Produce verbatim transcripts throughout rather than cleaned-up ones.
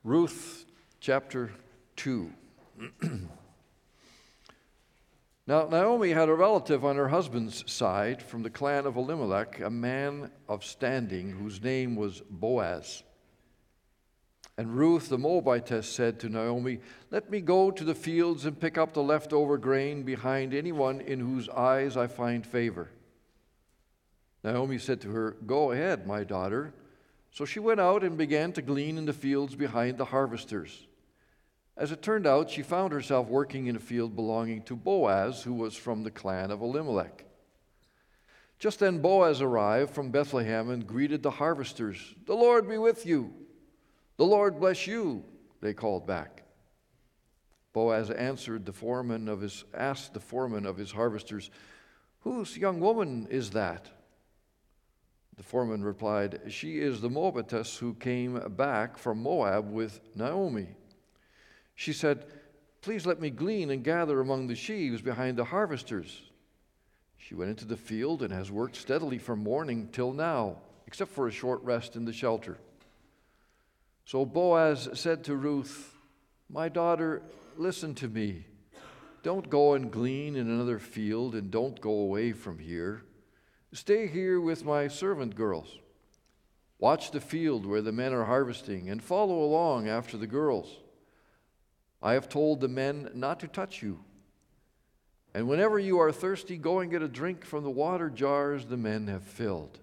Ruth chapter two. Now, Naomi had a relative on her husband's side from the clan of Elimelech, a man of standing whose name was Boaz. And Ruth the Moabitess said to Naomi, "Let me go to the fields and pick up the leftover grain behind anyone in whose eyes I find favor." Naomi said to her, "Go ahead, my daughter." So she went out and began to glean in the fields behind the harvesters. As it turned out, she found herself working in a field belonging to Boaz, who was from the clan of Elimelech. Just then Boaz arrived from Bethlehem and greeted the harvesters. "The Lord be with you." "The Lord bless you," they called back. Boaz answered the foreman of his, asked the foreman of his harvesters, "Whose young woman is that?" The foreman replied, "She is the Moabitess who came back from Moab with Naomi." She said, "Please let me glean and gather among the sheaves behind the harvesters." She went into the field and has worked steadily from morning till now, except for a short rest in the shelter. So Boaz said to Ruth, "My daughter, listen to me. Don't go and glean in another field, and don't go away from here. Stay here with my servant girls. Watch the field where the men are harvesting, and follow along after the girls. I have told the men not to touch you. And whenever you are thirsty, go and get a drink from the water jars the men have filled."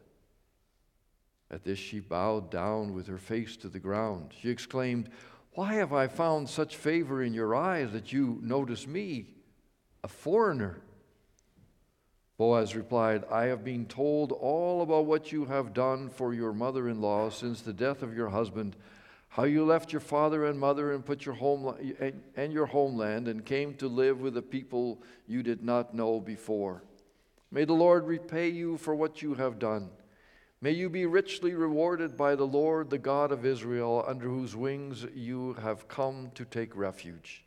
At this she bowed down with her face to the ground. She exclaimed, "Why have I found such favor in your eyes that you notice me, a foreigner?" Boaz replied, "I have been told all about what you have done for your mother-in-law since the death of your husband, how you left your father and mother and put your home and your homeland and came to live with a people you did not know before. May the Lord repay you for what you have done. May you be richly rewarded by the Lord, the God of Israel, under whose wings you have come to take refuge."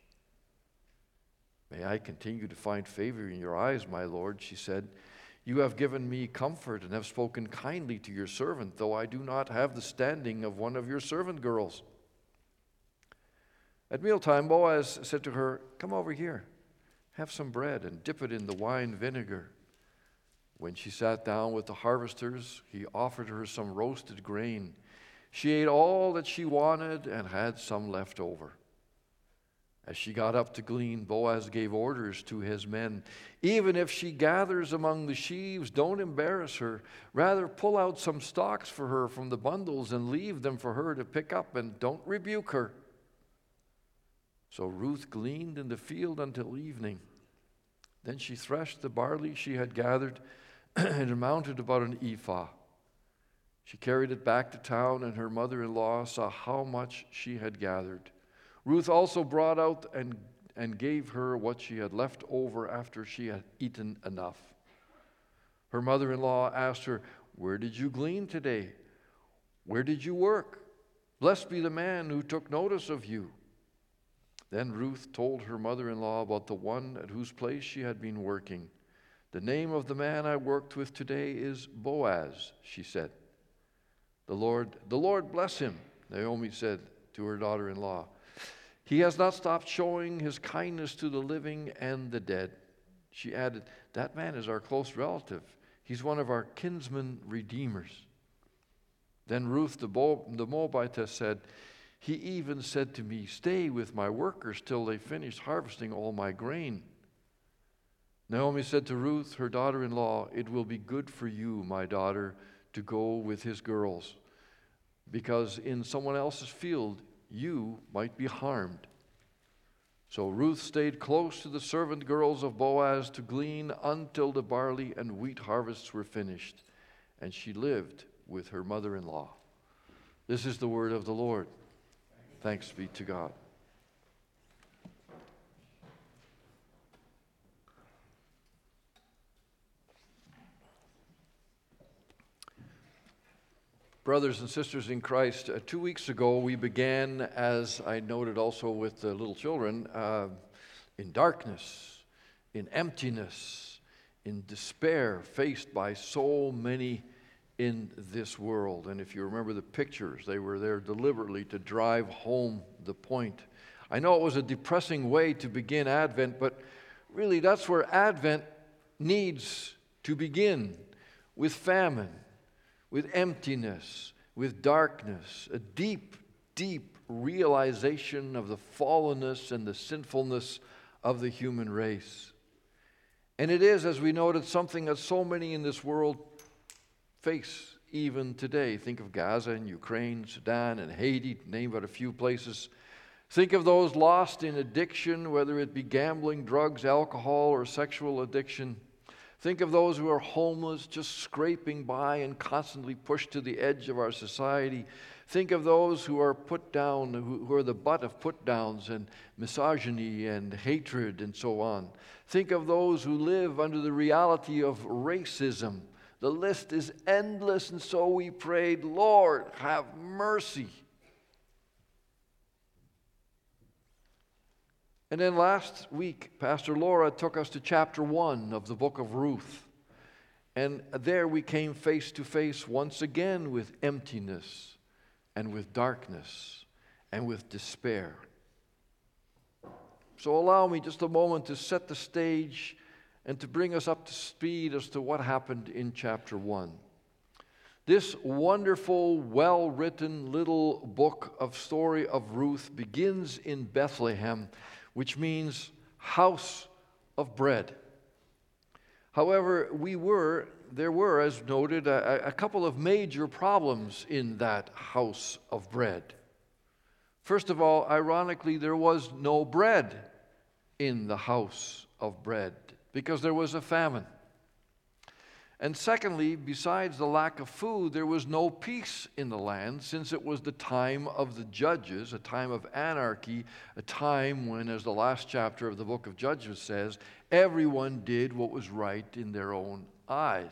"May I continue to find favor in your eyes, my Lord," she said. "You have given me comfort and have spoken kindly to your servant, though I do not have the standing of one of your servant girls." At mealtime, Boaz said to her, "Come over here, have some bread and dip it in the wine vinegar." When she sat down with the harvesters, he offered her some roasted grain. She ate all that she wanted and had some left over. As she got up to glean, Boaz gave orders to his men, "Even if she gathers among the sheaves, don't embarrass her. Rather, pull out some stalks for her from the bundles and leave them for her to pick up, and don't rebuke her." So Ruth gleaned in the field until evening. Then she threshed the barley she had gathered, and it amounted about an ephah. She carried it back to town, and her mother-in-law saw how much she had gathered. Ruth also brought out and, and gave her what she had left over after she had eaten enough. Her mother-in-law asked her, "Where did you glean today? Where did you work? Blessed be the man who took notice of you." Then Ruth told her mother-in-law about the one at whose place she had been working. "The name of the man I worked with today is Boaz," she said. The Lord, the Lord bless him," Naomi said to her daughter-in-law. "He has not stopped showing his kindness to the living and the dead." She added, "That man is our close relative. He's one of our kinsman redeemers." Then Ruth the, Bo- the Moabitess said, "He even said to me, 'Stay with my workers till they finish harvesting all my grain.'" Naomi said to Ruth, her daughter-in-law, "It will be good for you, my daughter, to go with his girls, because in someone else's field you might be harmed." So Ruth stayed close to the servant girls of Boaz to glean until the barley and wheat harvests were finished, and she lived with her mother-in-law. This is the word of the Lord. Thanks be to God. Brothers and sisters in Christ, uh, two weeks ago we began, as I noted also with the little children, uh, in darkness, in emptiness, in despair, faced by so many in this world. And if you remember the pictures, they were there deliberately to drive home the point. I know it was a depressing way to begin Advent, but really that's where Advent needs to begin, with famine, with emptiness, with darkness, a deep, deep realization of the fallenness and the sinfulness of the human race. And it is, as we noted, something that so many in this world face even today. Think of Gaza and Ukraine, Sudan and Haiti, to name but a few places. Think of those lost in addiction, whether it be gambling, drugs, alcohol, or sexual addiction. Think of those who are homeless, just scraping by and constantly pushed to the edge of our society. Think of those who are put down, who, who are the butt of put-downs and misogyny and hatred and so on. Think of those who live under the reality of racism. The list is endless, and so we prayed, Lord, have mercy. And then last week, Pastor Laura took us to chapter one of the book of Ruth. And there we came face to face once again with emptiness and with darkness and with despair. So allow me just a moment to set the stage and to bring us up to speed as to what happened in chapter one. This wonderful, well-written little book of story of Ruth begins in Bethlehem, which means house of bread. However, we were, there were, as noted, a, a couple of major problems in that house of bread. First of all, ironically, there was no bread in the house of bread because there was a famine. And secondly, besides the lack of food, there was no peace in the land, since it was the time of the judges, a time of anarchy, a time when, as the last chapter of the book of Judges says, everyone did what was right in their own eyes.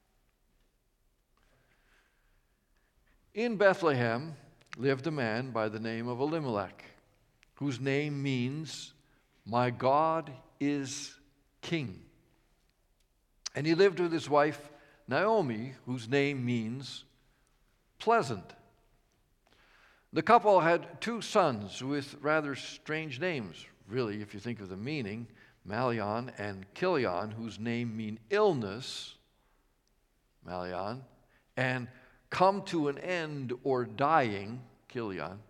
In Bethlehem lived a man by the name of Elimelech, whose name means, "My God is King." And he lived with his wife, Naomi, whose name means pleasant. The couple had two sons with rather strange names, really, if you think of the meaning, Malion and Kilion, whose name mean illness, Malion, and come to an end or dying, Kilion.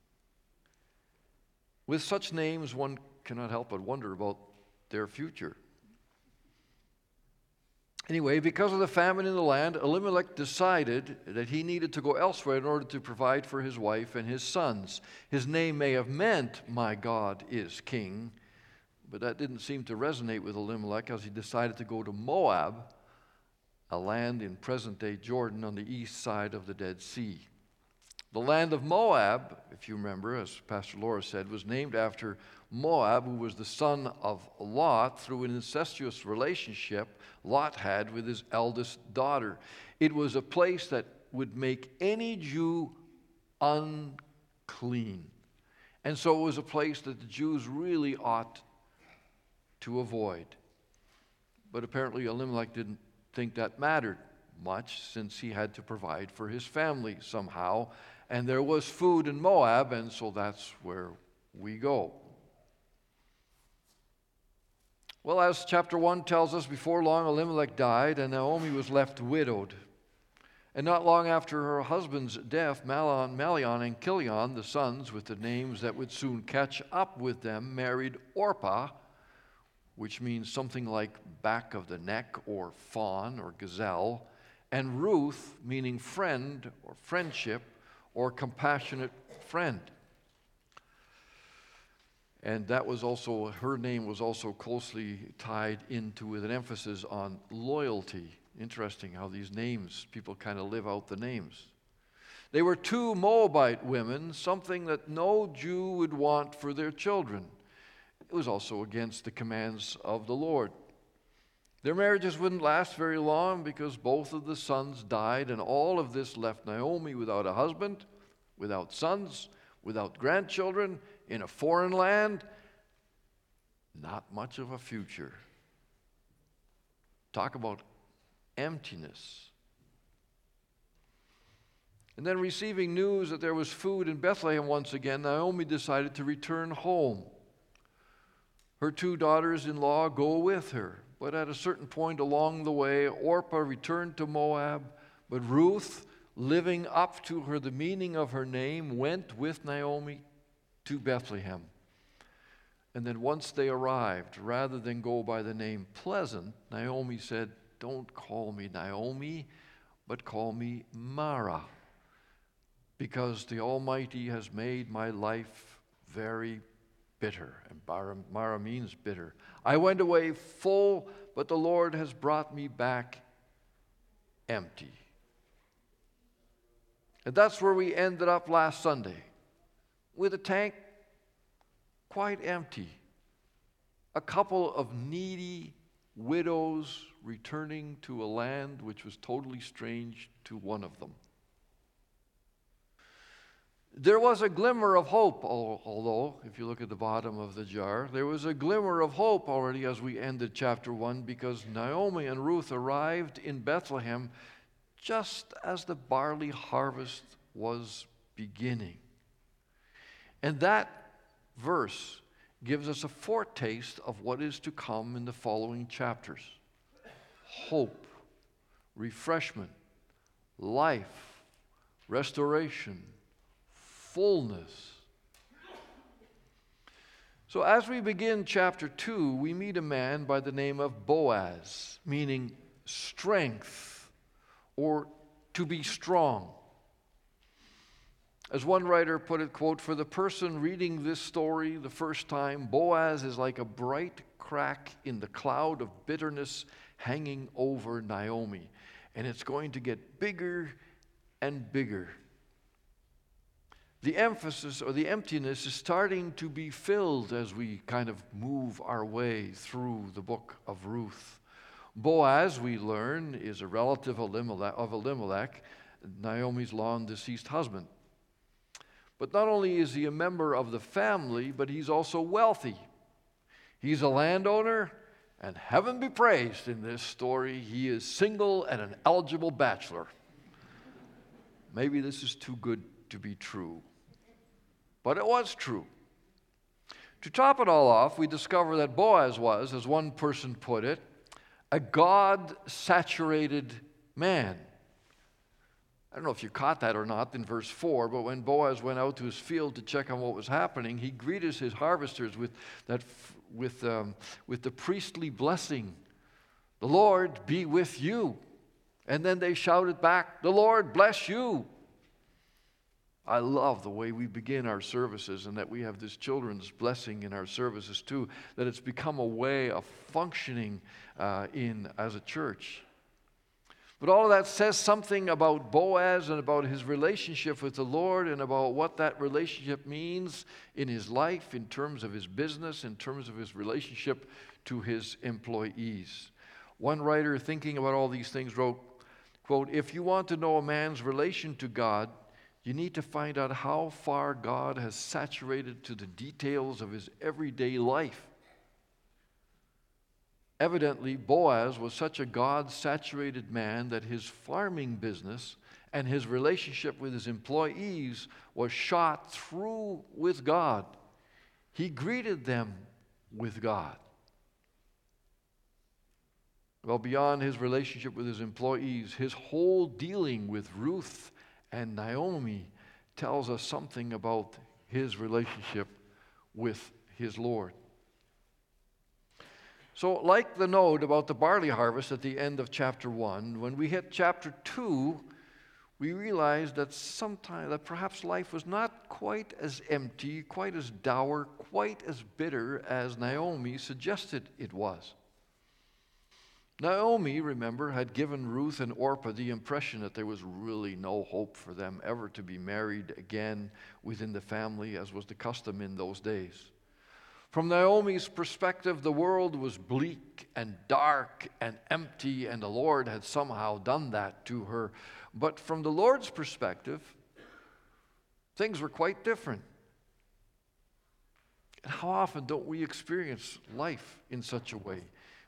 With such names, one cannot help but wonder about their future. Anyway, because of the famine in the land, Elimelech decided that he needed to go elsewhere in order to provide for his wife and his sons. His name may have meant, "My God is King," but that didn't seem to resonate with Elimelech as he decided to go to Moab, a land in present-day Jordan on the east side of the Dead Sea. The land of Moab, if you remember, as Pastor Laura said, was named after Moab, who was the son of Lot through an incestuous relationship Lot had with his eldest daughter. It was a place that would make any Jew unclean. And so it was a place that the Jews really ought to avoid. But apparently Elimelech didn't think that mattered much, since he had to provide for his family somehow. And there was food in Moab, and so that's where we go. Well, as chapter one tells us, before long Elimelech died, and Naomi was left widowed. And not long after her husband's death, Malion, Malion and Kilion, the sons with the names that would soon catch up with them, married Orpah, which means something like back of the neck or fawn or gazelle, and Ruth, meaning friend or friendship or compassionate friend. And that was also, her name was also closely tied into with an emphasis on loyalty. Interesting how these names, people kind of live out the names. They were two Moabite women, something that no Jew would want for their children. It was also against the commands of the Lord. Their marriages wouldn't last very long because both of the sons died, and all of this left Naomi without a husband, without sons, without grandchildren, in a foreign land. Not much of a future. Talk about emptiness. And then, receiving news that there was food in Bethlehem once again, Naomi decided to return home. Her two daughters-in-law go with her. But at a certain point along the way, Orpah returned to Moab, but Ruth, living up to her the meaning of her name, went with Naomi to Bethlehem. And then once they arrived, rather than go by the name Pleasant, Naomi said, "Don't call me Naomi, but call me Mara, because the Almighty has made my life very bitter." And Mara, Mara means bitter. "I went away full, but the Lord has brought me back empty." And that's where we ended up last Sunday, with a tank quite empty. A couple of needy widows returning to a land which was totally strange to one of them. There was a glimmer of hope, although, if you look at the bottom of the jar, there was a glimmer of hope already as we ended chapter one, because Naomi and Ruth arrived in Bethlehem just as the barley harvest was beginning. And that verse gives us a foretaste of what is to come in the following chapters. Hope, refreshment, life, restoration, fullness. So as we begin chapter two, we meet a man by the name of Boaz, meaning strength or to be strong. As one writer put it, quote, "For the person reading this story the first time, Boaz is like a bright crack in the cloud of bitterness hanging over Naomi. And it's going to get bigger and bigger. The emphasis or the emptiness is starting to be filled as we kind of move our way through the book of Ruth. Boaz, we learn, is a relative of Elimelech, Naomi's long-deceased husband. But not only is he a member of the family, but he's also wealthy. He's a landowner, and heaven be praised in this story, he is single and an eligible bachelor. Maybe this is too good to be true, but it was true. To top it all off, we discover that Boaz was, as one person put it, a God-saturated man. I don't know if you caught that or not in verse four, but when Boaz went out to his field to check on what was happening, he greeted his harvesters with, that, with, um, with the priestly blessing, "The Lord be with you." And then they shouted back, "The Lord bless you." I love the way we begin our services, and that we have this children's blessing in our services too, that it's become a way of functioning uh, in as a church. But all of that says something about Boaz and about his relationship with the Lord and about what that relationship means in his life, in terms of his business, in terms of his relationship to his employees. One writer, thinking about all these things, wrote, quote, "If you want to know a man's relation to God, you need to find out how far God has saturated to the details of his everyday life." Evidently, Boaz was such a God-saturated man that his farming business and his relationship with his employees was shot through with God. He greeted them with God. Well, beyond his relationship with his employees, his whole dealing with Ruth and Naomi tells us something about his relationship with his Lord. So, like the note about the barley harvest at the end of chapter one, when we hit chapter two, we realize that sometimes, that perhaps life was not quite as empty, quite as dour, quite as bitter as Naomi suggested it was. Naomi, remember, had given Ruth and Orpah the impression that there was really no hope for them ever to be married again within the family, as was the custom in those days. From Naomi's perspective, the world was bleak and dark and empty, and the Lord had somehow done that to her. But from the Lord's perspective, things were quite different. And how often don't we experience life in such a way?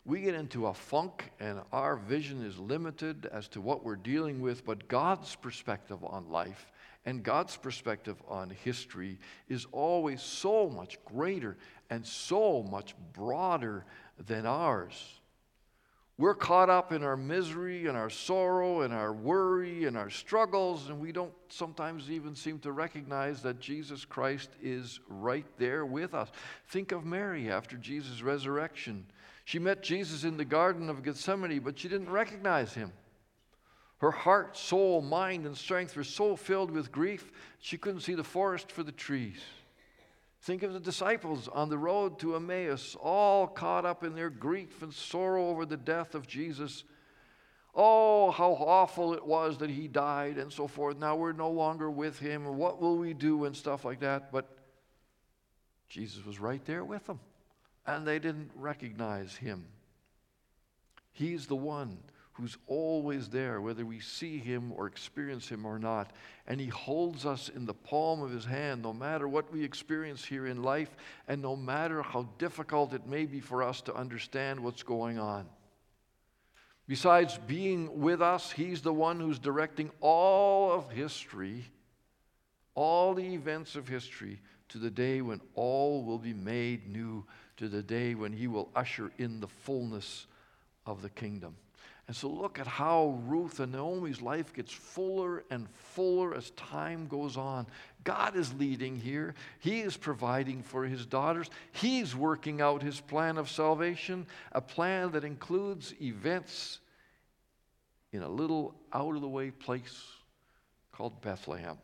We get into a funk and our vision is limited as to what we're dealing with, but God's perspective on life and God's perspective on history is always so much greater and so much broader than ours. We're caught up in our misery and our sorrow and our worry and our struggles, and we don't sometimes even seem to recognize that Jesus Christ is right there with us. Think of Mary after Jesus' resurrection. She met Jesus in the Garden of Gethsemane, but she didn't recognize him. Her heart, soul, mind, and strength were so filled with grief, she couldn't see the forest for the trees. Think of the disciples on the road to Emmaus, all caught up in their grief and sorrow over the death of Jesus. Oh, how awful it was that he died and so forth. Now we're no longer with him, and what will we do and stuff like that. But Jesus was right there with them, and they didn't recognize him. He's the one who's always there, whether we see him or experience him or not. And he holds us in the palm of his hand, no matter what we experience here in life, and no matter how difficult it may be for us to understand what's going on. Besides being with us, he's the one who's directing all of history, all the events of history, to the day when all will be made new, to the day when he will usher in the fullness of the kingdom. And so look at how Ruth and Naomi's life gets fuller and fuller as time goes on. God is leading here. He is providing for his daughters. He's working out his plan of salvation, a plan that includes events in a little out-of-the-way place called Bethlehem.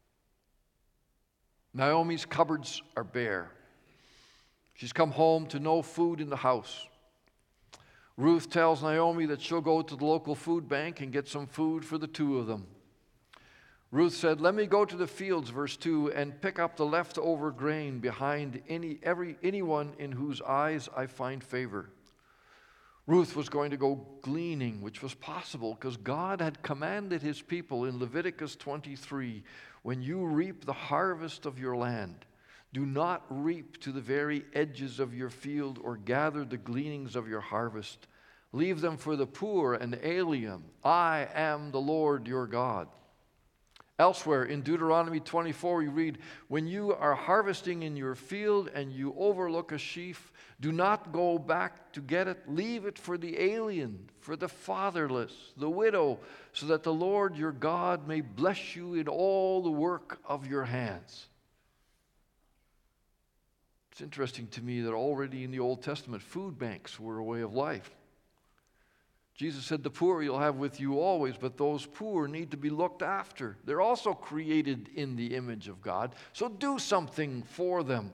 Naomi's cupboards are bare. She's come home to no food in the house. Ruth tells Naomi that she'll go to the local food bank and get some food for the two of them. Ruth said, "Let me go to the fields," verse two, "and pick up the leftover grain behind any every anyone in whose eyes I find favor." Ruth was going to go gleaning, which was possible because God had commanded his people in Leviticus twenty-three, "When you reap the harvest of your land, do not reap to the very edges of your field or gather the gleanings of your harvest. Leave them for the poor and alien. I am the Lord your God." Elsewhere in Deuteronomy twenty-four, we read, "When you are harvesting in your field and you overlook a sheaf, do not go back to get it. Leave it for the alien, for the fatherless, the widow, so that the Lord your God may bless you in all the work of your hands." It's interesting to me that already in the Old Testament, food banks were a way of life. Jesus said, "The poor you'll have with you always," but those poor need to be looked after. They're also created in the image of God, so do something for them.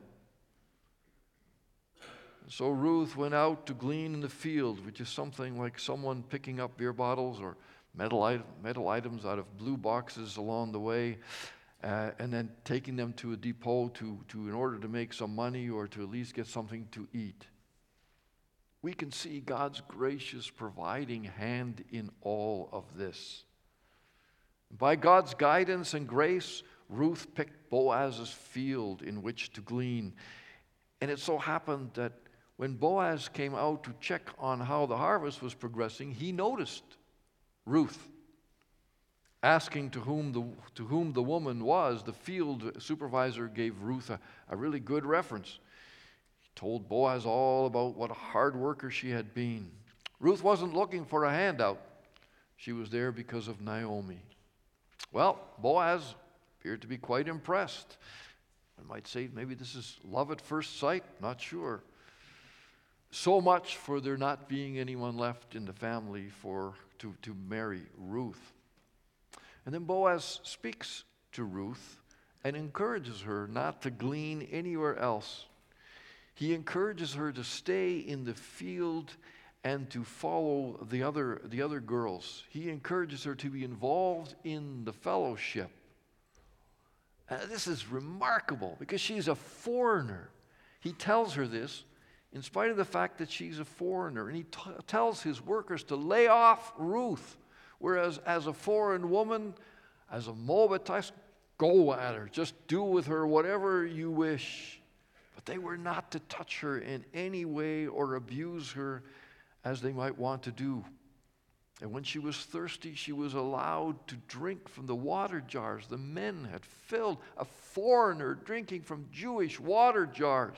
So Ruth went out to glean in the field, which is something like someone picking up beer bottles or metal, item, metal items out of blue boxes along the way. Uh, and then taking them to a depot to, to in order to make some money or to at least get something to eat. We can see God's gracious providing hand in all of this. By God's guidance and grace, Ruth picked Boaz's field in which to glean. And it so happened that when Boaz came out to check on how the harvest was progressing, he noticed Ruth. Asking to whom the to whom the woman was, the field supervisor gave Ruth a, a really good reference. He told Boaz all about what a hard worker she had been. Ruth wasn't looking for a handout. She was there because of Naomi. Well, Boaz appeared to be quite impressed. I might say maybe this is love at first sight, not sure. So much for there not being anyone left in the family for to, to marry Ruth. And then Boaz speaks to Ruth and encourages her not to glean anywhere else. He encourages her to stay in the field and to follow the other, the other girls. He encourages her to be involved in the fellowship. And this is remarkable because she's a foreigner. He tells her this in spite of the fact that she's a foreigner. And he t- tells his workers to lay off Ruth. Whereas as a foreign woman, as a Moabitess, go at her. Just do with her whatever you wish. But they were not to touch her in any way or abuse her. as they might want to do. And when she was thirsty, she was allowed to drink from the water jars the men had filled. A foreigner drinking from Jewish water jars.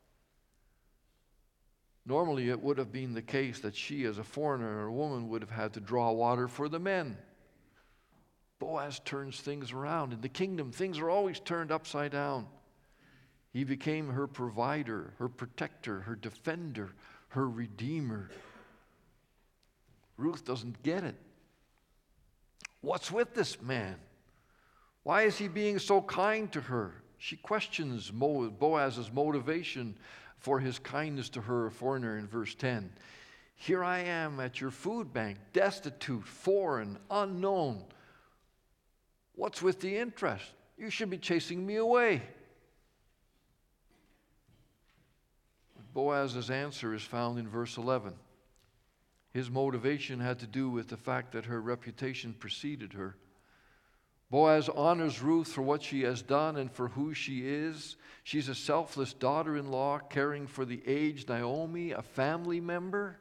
Normally, it would have been the case that she, as a foreigner or a woman, would have had to draw water for the men. Boaz turns things around. In the kingdom, things are always turned upside down. He became her provider, her protector, her defender, her redeemer. Ruth doesn't get it. What's with this man? Why is he being so kind to her? She questions Boaz's motivation for his kindness to her, a foreigner, in verse ten. Here I am at your food bank, destitute, foreign, unknown. What's with the interest? You should be chasing me away. Boaz's answer is found in verse eleven. His motivation had to do with the fact that her reputation preceded her. Boaz honors Ruth for what she has done and for who she is. She's a selfless daughter-in-law caring for the aged Naomi, a family member.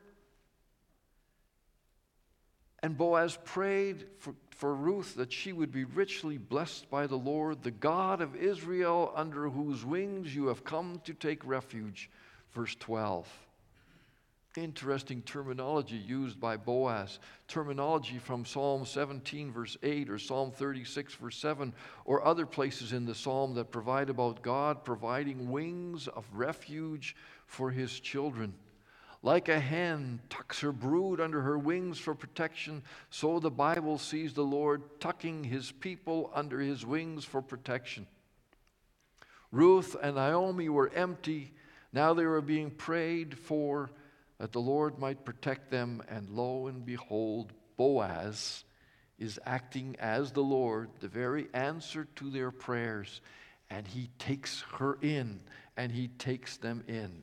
And Boaz prayed for, for Ruth that she would be richly blessed by the Lord, the God of Israel, under whose wings you have come to take refuge. Verse twelve. Interesting terminology used by Boaz. Terminology from Psalm seventeen, verse eight, or Psalm thirty-six, verse seven, or other places in the psalm that provide about God providing wings of refuge for his children. Like a hen tucks her brood under her wings for protection, so the Bible sees the Lord tucking his people under his wings for protection. Ruth and Naomi were empty. Now they were being prayed for, that the Lord might protect them, and lo and behold, Boaz is acting as the Lord, the very answer to their prayers, and he takes her in, and he takes them in.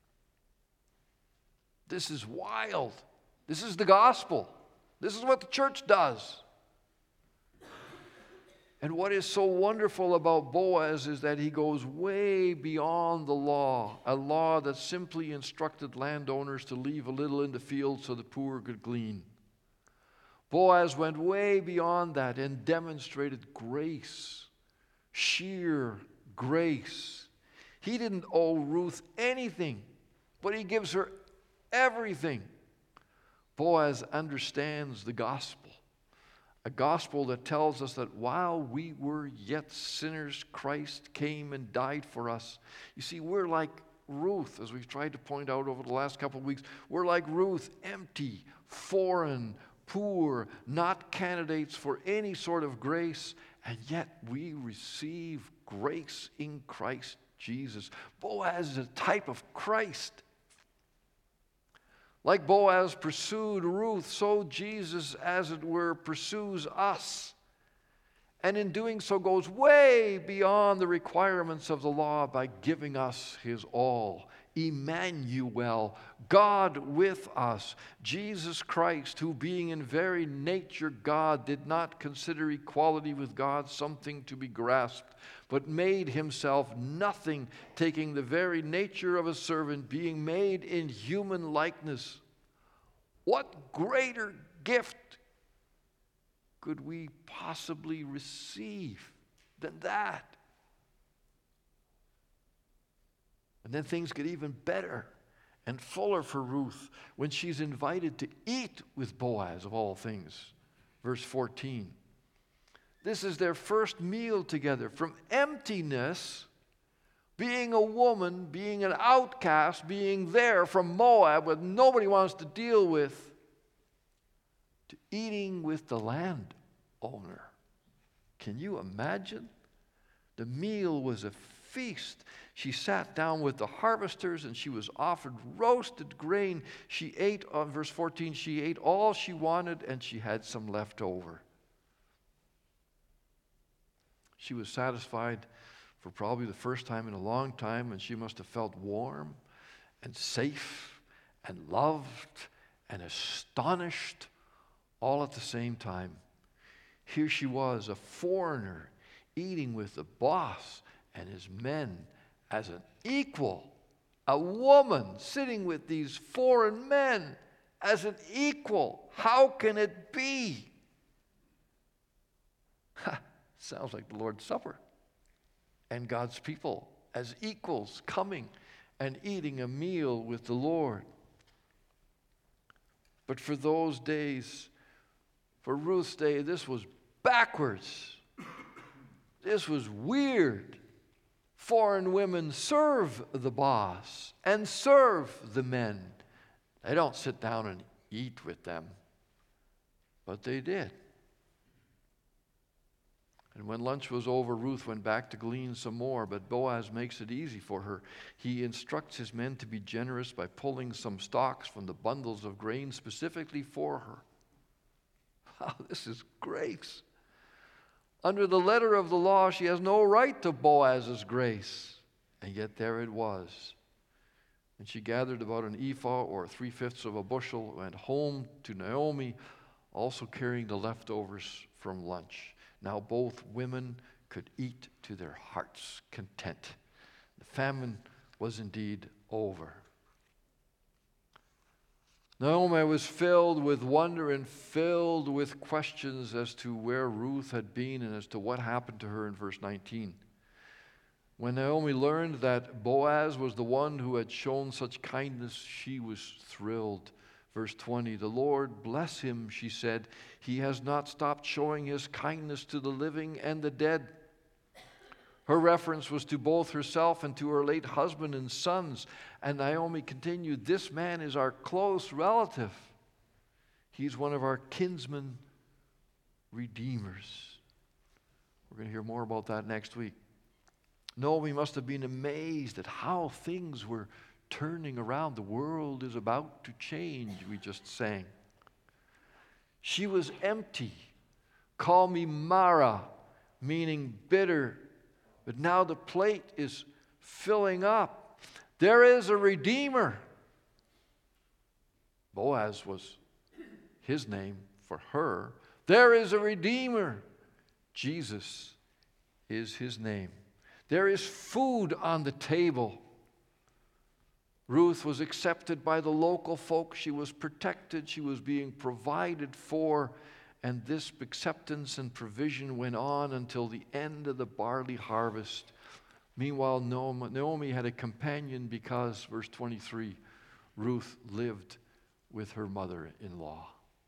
This is wild. This is the gospel. This is what the church does. And what is so wonderful about Boaz is that he goes way beyond the law, a law that simply instructed landowners to leave a little in the field so the poor could glean. Boaz went way beyond that and demonstrated grace, sheer grace. He didn't owe Ruth anything, but he gives her everything. Boaz understands the gospel. A gospel that tells us that while we were yet sinners, Christ came and died for us. You see, we're like Ruth, as we've tried to point out over the last couple of weeks. We're like Ruth, empty, foreign, poor, not candidates for any sort of grace, and yet we receive grace in Christ Jesus. Boaz is a type of Christ. Like Boaz pursued Ruth, so Jesus, as it were, pursues us. And in doing so goes way beyond the requirements of the law by giving us his all. Emmanuel, God with us. Jesus Christ, who being in very nature God, did not consider equality with God something to be grasped, but made himself nothing, taking the very nature of a servant, being made in human likeness. What greater gift could we possibly receive than that? And then things get even better and fuller for Ruth when she's invited to eat with Boaz, of all things. Verse fourteen. This is their first meal together. From emptiness, being a woman, being an outcast, being there from Moab that nobody wants to deal with, to eating with the landowner. Can you imagine? The meal was a feast. She sat down with the harvesters and she was offered roasted grain. She ate, on verse fourteen, she ate all she wanted and she had some left over. She was satisfied for probably the first time in a long time, and she must have felt warm and safe and loved and astonished all at the same time. Here she was, a foreigner, eating with the boss and his men as an equal, a woman sitting with these foreign men as an equal. How can it be? Ha, sounds like the Lord's Supper. And God's people as equals coming and eating a meal with the Lord. But for those days, for Ruth's day, this was backwards. This was weird. Foreign women serve the boss and serve the men. They don't sit down and eat with them, but they did. And when lunch was over, Ruth went back to glean some more, but Boaz makes it easy for her. He instructs his men to be generous by pulling some stalks from the bundles of grain specifically for her. Wow, this is grace. Under the letter of the law, she has no right to Boaz's grace. And yet there it was. And she gathered about an ephah or three-fifths of a bushel, went home to Naomi, also carrying the leftovers from lunch. Now both women could eat to their heart's content. The famine was indeed over. Naomi was filled with wonder and filled with questions as to where Ruth had been and as to what happened to her in verse nineteen. When Naomi learned that Boaz was the one who had shown such kindness, she was thrilled. Verse twenty, the Lord bless him, she said. He has not stopped showing his kindness to the living and the dead. Her reference was to both herself and to her late husband and sons. And Naomi continued, this man is our close relative. He's one of our kinsman redeemers. We're going to hear more about that next week. Naomi must have been amazed at how things were turning around. The world is about to change, we just sang. She was empty. Call me Mara, meaning bitter. But now the plate is filling up. There is a Redeemer. Boaz was his name for her. There is a Redeemer. Jesus is his name. There is food on the table. Ruth was accepted by the local folk. She was protected. She was being provided for. And this acceptance and provision went on until the end of the barley harvest. Meanwhile, Naomi had a companion because, verse twenty-three, Ruth lived with her mother-in-law.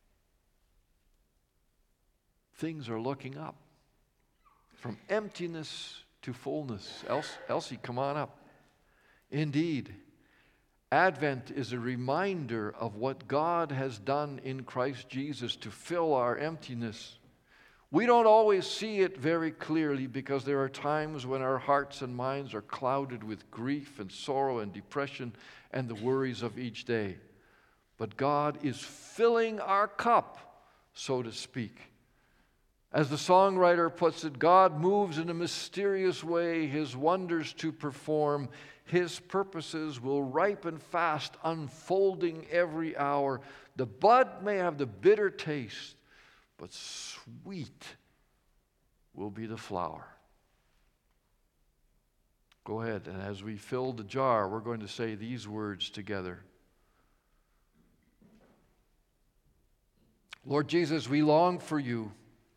Things are looking up. From emptiness to fullness. Elsie, come on up. Indeed, Advent is a reminder of what God has done in Christ Jesus to fill our emptiness. We don't always see it very clearly because there are times when our hearts and minds are clouded with grief and sorrow and depression and the worries of each day. But God is filling our cup, so to speak. As the songwriter puts it, God moves in a mysterious way, his wonders to perform. His purposes will ripen fast, unfolding every hour. The bud may have the bitter taste, but sweet will be the flower. Go ahead, and as we fill the jar, we're going to say these words together. Lord Jesus, we long for you.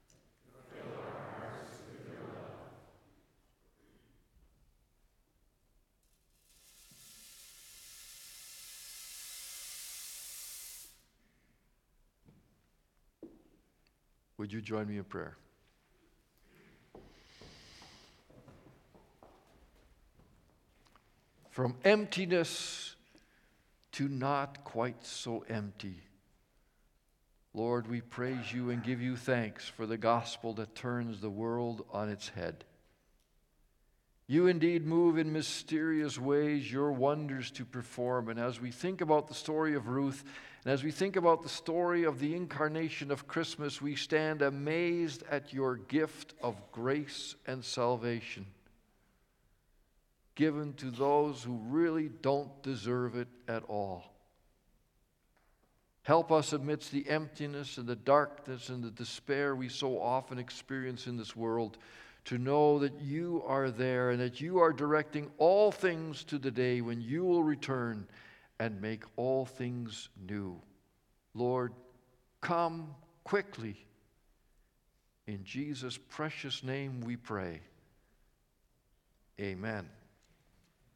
Would you join me in prayer? From emptiness to not quite so empty. Lord, we praise you and give you thanks for the gospel that turns the world on its head. You indeed move in mysterious ways, your wonders to perform. And as we think about the story of Ruth, and as we think about the story of the incarnation of Christmas, we stand amazed at your gift of grace and salvation, given to those who really don't deserve it at all. Help us amidst the emptiness and the darkness and the despair we so often experience in this world to know that you are there and that you are directing all things to the day when you will return and make all things new. Lord, come quickly. In Jesus' precious name we pray. Amen.